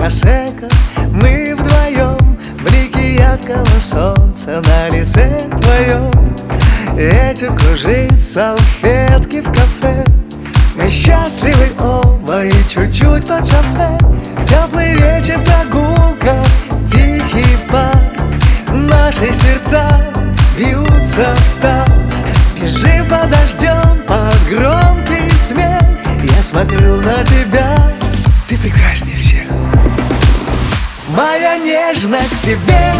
просека, мы вдвоем, блики яркого солнца на лице твоем. Ветер кружит салфетки в кафе, мы счастливы оба и чуть-чуть под шофе. Теплый вечер, прогулка, тихий парк, наши сердца бьются в такт. Бежим под дождем, под громкий смех, я смотрю на тебя, ты прекраснее всех. Моя нежность к тебе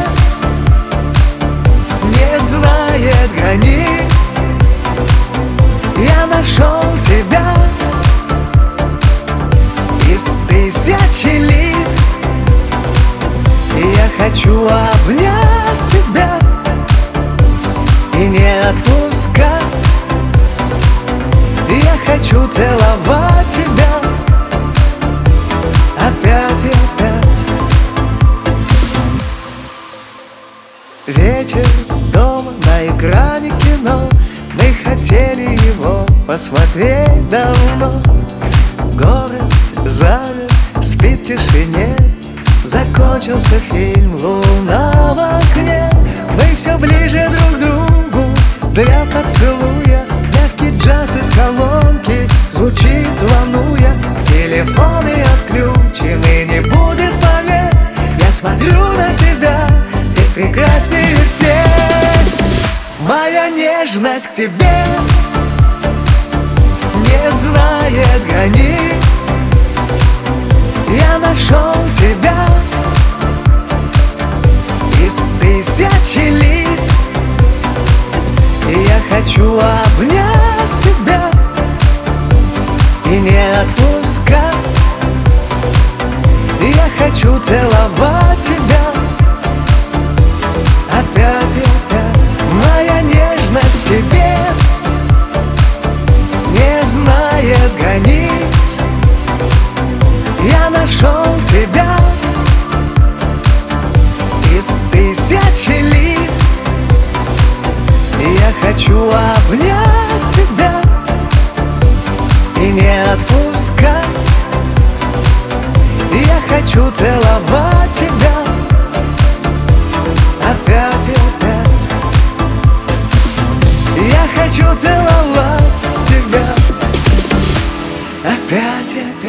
не знает границ. Я нашел тебя из тысячи лиц. Я хочу обнять тебя и не отпускать. Я хочу целовать тебя опять и опять. Вечер дома, на экране кино, мы хотели его посмотреть давно. Город замер, спит в тишине, закончился фильм, луна в окне. Мы все ближе друг к другу для поцелуя. Мягкий джаз из колонки звучит, волнуя. Телефоны отключим и не будет помех. Я смотрю на тебя, ты прекраснее всех. Моя нежность к тебе не знает границ. Я нашел тебя из тысячи лиц. Я хочу обнять тебя и не отпускать. Я хочу целовать тебя опять и опять. Моя нежность к тебе не знает границ. Я нашел тебя из тысячи лиц. Я хочу обнять тебя и не отпускать. Я хочу целовать тебя опять и опять. Я хочу целовать тебя опять и опять.